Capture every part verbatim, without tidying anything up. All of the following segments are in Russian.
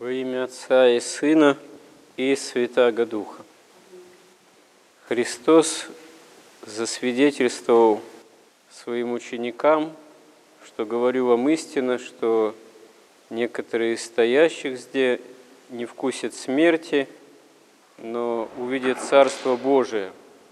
Во имя Отца и Сына и Святаго Духа. Христос засвидетельствовал своим ученикам, что говорю вам истинно, что некоторые из стоящих здесь не вкусят смерти, но увидят Царство Божие.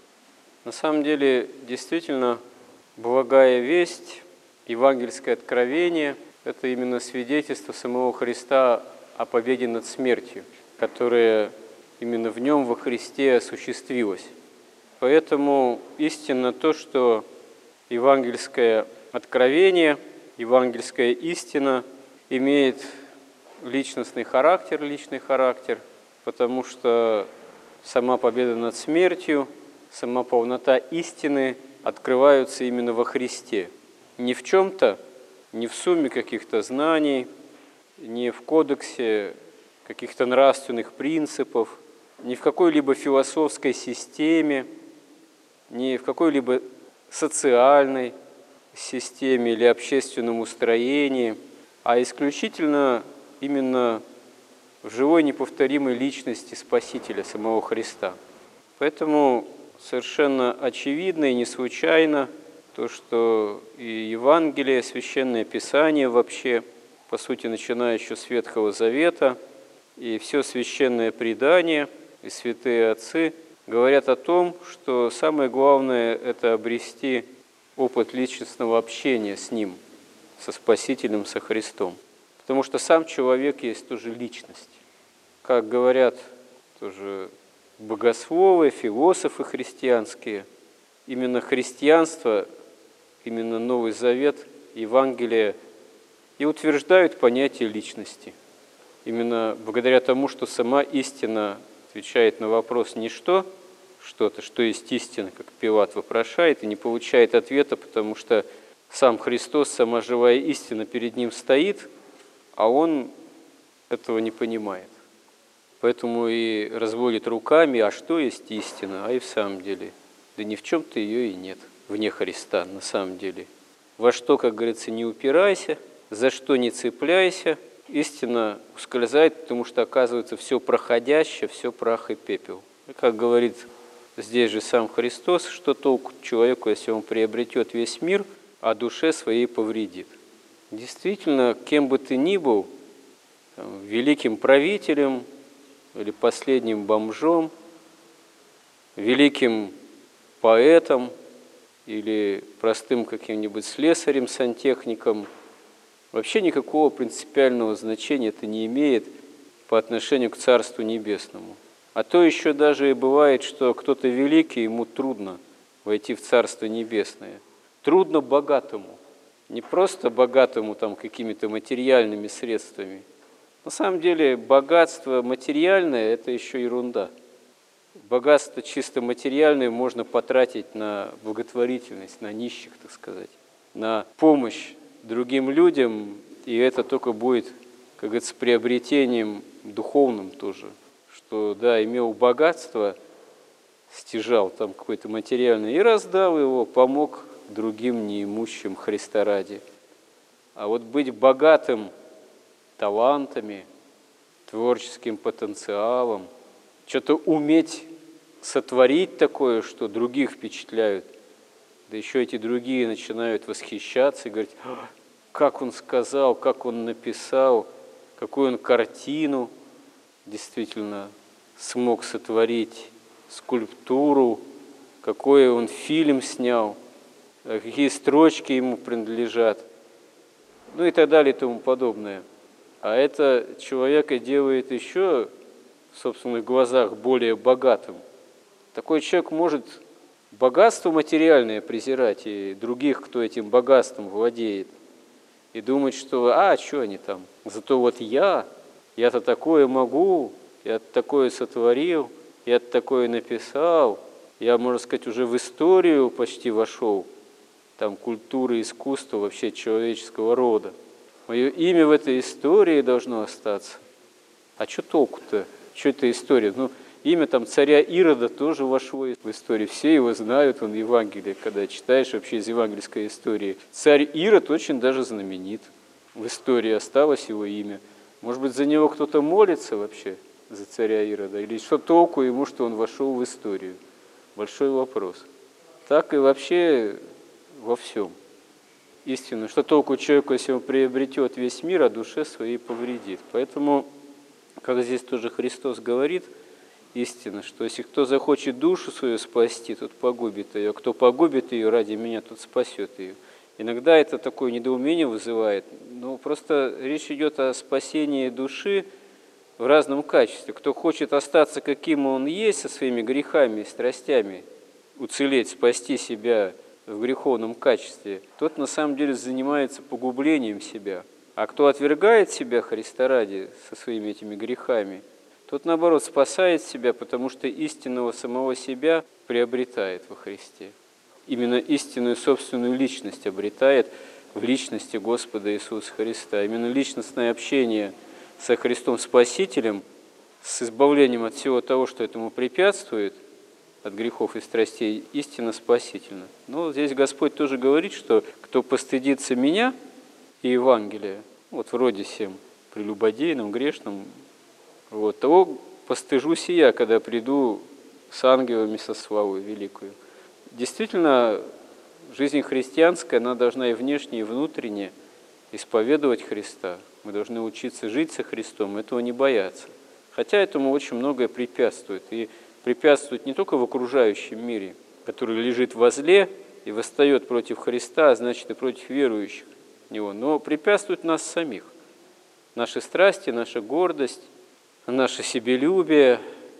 На самом деле, действительно, благая весть, евангельское откровение – это именно свидетельство самого Христа о победе над смертью, которая именно в Нем, во Христе, осуществилась. Поэтому истинно то, что евангельское откровение, евангельская истина имеет личностный характер, личный характер, потому что сама победа над смертью, сама полнота истины открываются именно во Христе. Не в чем-то, не в сумме каких-то знаний, не в кодексе каких-то нравственных принципов, не в какой-либо философской системе, не в какой-либо социальной системе или общественном устроении, а исключительно именно в живой неповторимой личности Спасителя, самого Христа. Поэтому совершенно очевидно и не случайно то, что и Евангелие, Священное Писание вообще, по сути, начиная еще с Ветхого Завета, и все священное предание, и святые отцы говорят о том, что самое главное – это обрести опыт личностного общения с Ним, со Спасителем, со Христом. Потому что сам человек есть тоже личность. Как говорят тоже богословы, философы христианские, именно христианство, именно Новый Завет, Евангелие и утверждают понятие личности. Именно благодаря тому, что сама истина отвечает на вопрос не что, что-то, что есть истина, как Пилат вопрошает, и не получает ответа, потому что сам Христос, сама живая истина перед ним стоит, а он этого не понимает. Поэтому и разводит руками, а что есть истина? А и в самом деле, да ни в чем-то ее и нет, вне Христа на самом деле. Во что, как говорится, не упирайся, за что не цепляйся, истина ускользает, потому что оказывается все проходящее, все прах и пепел. И как говорит здесь же сам Христос, что толку человеку, если он приобретет весь мир, а душе своей повредит. Действительно, кем бы ты ни был, там, великим правителем или последним бомжом, великим поэтом или простым каким-нибудь слесарем, сантехником, вообще никакого принципиального значения это не имеет по отношению к Царству Небесному. А то еще даже и бывает, что кто-то великий, ему трудно войти в Царство Небесное. Трудно богатому. Не просто богатому там какими-то материальными средствами. На самом деле богатство материальное – это еще ерунда. Богатство чисто материальное можно потратить на благотворительность, на нищих, так сказать, на помощь другим людям, и это только будет, как говорится, приобретением духовным тоже. Что, да, имел богатство, стяжал там какое-то материальное и раздал его, помог другим неимущим Христа ради. А вот быть богатым талантами, творческим потенциалом, что-то уметь сотворить такое, что других впечатляют, да еще эти другие начинают восхищаться и говорить, как он сказал, как он написал, какую он картину действительно смог сотворить, скульптуру, какой он фильм снял, какие строчки ему принадлежат, ну и так далее и тому подобное. А это человека делает еще в собственных глазах более богатым. Такой человек может богатство материальное презирать и других, кто этим богатством владеет, и думать, что а, что они там, зато вот я, я-то такое могу, я такое сотворил, я такое написал, я, можно сказать, уже в историю почти вошел, там культуры, искусства вообще человеческого рода. Мое имя в этой истории должно остаться. А что толку-то? Что это история? Ну, имя там царя Ирода тоже вошло в историю. Все его знают, он в Евангелии, когда читаешь вообще из евангельской истории. Царь Ирод очень даже знаменит. В истории осталось его имя. Может быть, за него кто-то молится вообще, за царя Ирода? Или что толку ему, что он вошел в историю? Большой вопрос. Так и вообще во всем. Истинно, что толку человеку, если он приобретет весь мир, а душе своей повредит. Поэтому, как здесь тоже Христос говорит, истинно, что если кто захочет душу свою спасти, тот погубит ее, а кто погубит ее ради меня, тот спасет ее. Иногда это такое недоумение вызывает, но просто речь идет о спасении души в разном качестве. Кто хочет остаться каким он есть со своими грехами и страстями, уцелеть, спасти себя в греховном качестве, тот на самом деле занимается погублением себя. А кто отвергает себя Христа ради со своими этими грехами, тот, наоборот, спасает себя, потому что истинного самого себя приобретает во Христе. Именно истинную собственную личность обретает в личности Господа Иисуса Христа. Именно личностное общение со Христом Спасителем, с избавлением от всего того, что этому препятствует, от грехов и страстей, истинно спасительно. Но здесь Господь тоже говорит, что кто постыдится меня и Евангелия, вот вроде сем, прелюбодейном, грешном, вот, того постыжусь и я, когда приду с ангелами со славой великою. Действительно, жизнь христианская, она должна и внешне, и внутренне исповедовать Христа. Мы должны учиться жить со Христом, этого не бояться. Хотя этому очень многое препятствует. И препятствует не только в окружающем мире, который лежит во зле и восстает против Христа, а значит и против верующих в Него, но препятствует нас самих. Наши страсти, наша гордость, наше себелюбие,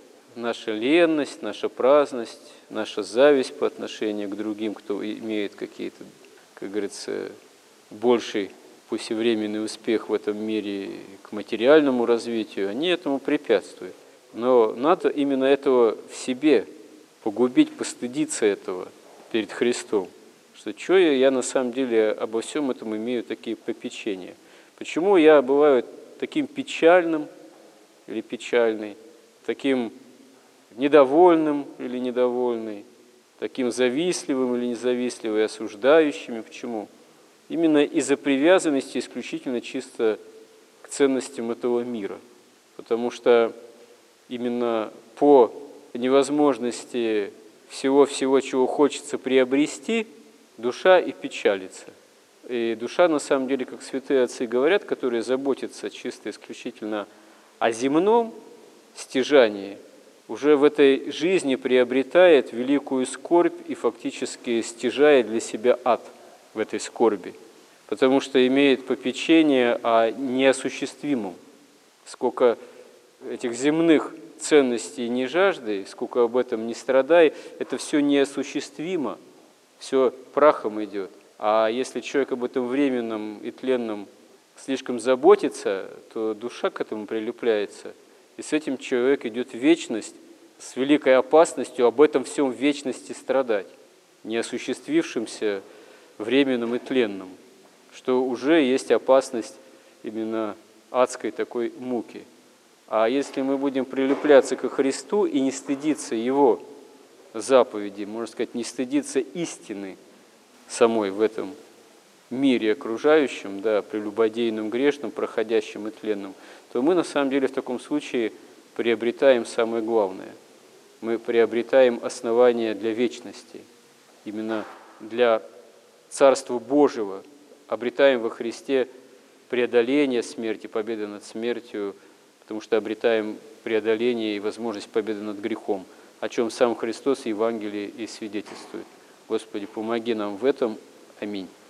наша ленность, наша праздность, наша зависть по отношению к другим, кто имеет какие-то, как говорится, больший, пусть и временный успех в этом мире к материальному развитию, они этому препятствуют. Но надо именно этого в себе погубить, постыдиться этого перед Христом. Что что я, я на самом деле обо всем этом имею такие попечения. Почему я бываю таким печальным или печальный, таким недовольным или недовольный, таким завистливым или независтливым и осуждающим? Почему? Именно из-за привязанности исключительно чисто к ценностям этого мира. Потому что именно по невозможности всего-всего, чего хочется приобрести, душа и печалится. И душа, на самом деле, как святые отцы говорят, которые заботятся чисто исключительно о земном стяжании, уже в этой жизни приобретает великую скорбь и фактически стяжает для себя ад в этой скорби, потому что имеет попечение о неосуществимом. Сколько этих земных ценностей не жаждай, сколько об этом не страдай, это все неосуществимо, все прахом идет. А если человек об этом временном и тленном слишком заботится, то душа к этому прилепляется. И с этим человек идет в вечность с великой опасностью об этом всем в вечности страдать, неосуществившимся временным и тленным, что уже есть опасность именно адской такой муки. А если мы будем прилепляться ко Христу и не стыдиться Его заповеди, можно сказать, не стыдиться истины самой в этом мире окружающем, да, прелюбодейном, грешном, проходящем и тленном, то мы на самом деле в таком случае приобретаем самое главное. Мы приобретаем основание для вечности, именно для Царства Божьего, обретаем во Христе преодоление смерти, победу над смертью, потому что обретаем преодоление и возможность победы над грехом, о чем сам Христос в Евангелии и свидетельствует. Господи, помоги нам в этом. Аминь.